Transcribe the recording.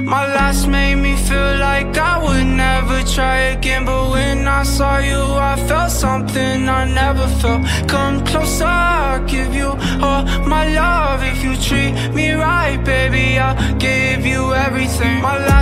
My last made me feel like I would never try again, but when I saw you I felt something I never felt. Come closer, I'll give you all my love. If you treat me right, baby, I'll give you everything. My